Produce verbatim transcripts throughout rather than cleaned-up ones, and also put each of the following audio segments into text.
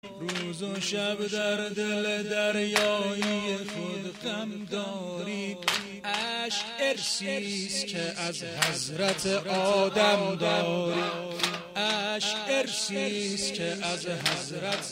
روز و شب در دل دریایی خود غم داری. عشق ارسیست که از حضرت آدم داری. عشق ارسیست که از حضرت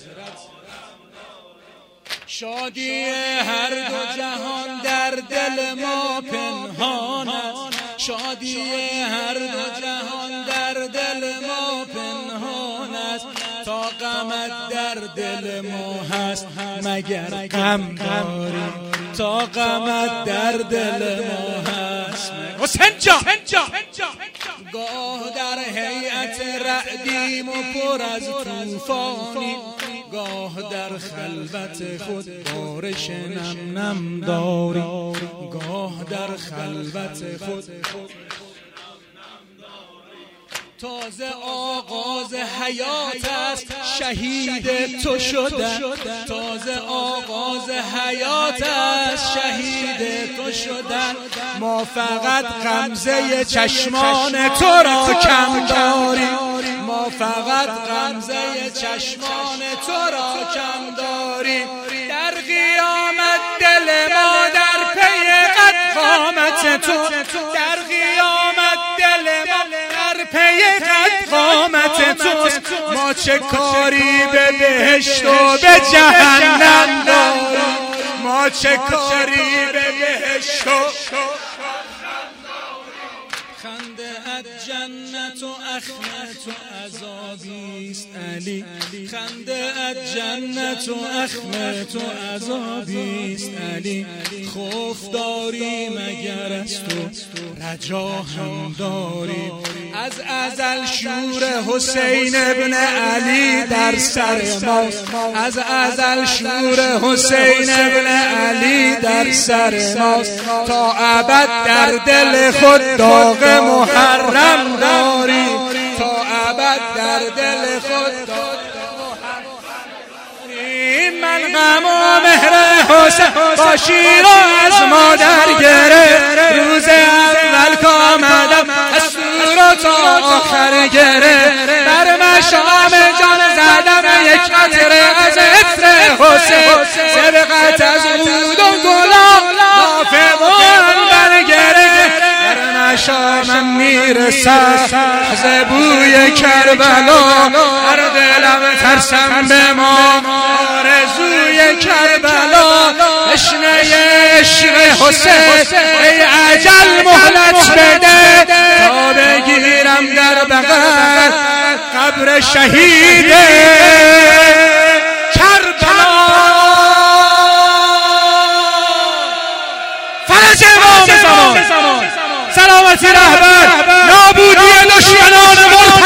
شادی هر دو جهان در دل ما پنهان است. شادی هر دو جهان در دل ما پنهان است. تا غمت در دل ما هست مگر غم داری. تا غمت در دل ما هست. حسین جان گاه در هیئت رعدیم و پر از طوفانی، گاه در خلوت خود بارش نم نم داری. گاه در خلوت خود تازه آغاز حیات است شهید تو شدن. تازه آغاز حیات است شهید تو شدن. ما فقط غمزه چشمان تو را کم داریم. ما فقط غمزه چشمان تو را کم داریم. در قیامت دل ما در پی قد قامت تو. در قیامت دل ما در پی قد قامت توست. ما چه کاری به بهشت و به جهنم داریم. ما چه کاری به بهشت و خنده ات جنت و اخمت و عذابیست علی. خنده ات جنت و اخمت و عذابیست علی. خوف داری مگر از تو رجا هم داری. از ازل شور حسین ابن علی در سر ماست. از ازل شور حسین ابن علی در سر ماست. تا ابد در دل خود داغ محرم داری. تا ابد در دل خود داغ من غم و مهر حسین با شیر و از مادر گرفت. روز اول کامدم از سور تا آخر گرفت. بر مشام جان زدم یک قطره از عطر حسین. سبقت از عود و گلاب نافه و عنبر گرفت. بر مشامم میرسد از بوی کربلا. هر دلم ترسم به ما آرزوی کربلا. تشنه عشق حسین ای اجل مهلت بده. تا بگیرم در بغل قبر شهید کربلا. فرج امام زمان، سلامتی رهبر، نابودی دشمنان ملک